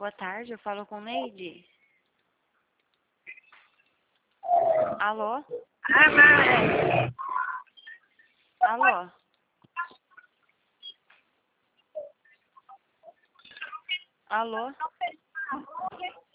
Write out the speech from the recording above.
boa tarde, eu falo com Neide. Alô? Mãe. Alô? Alô?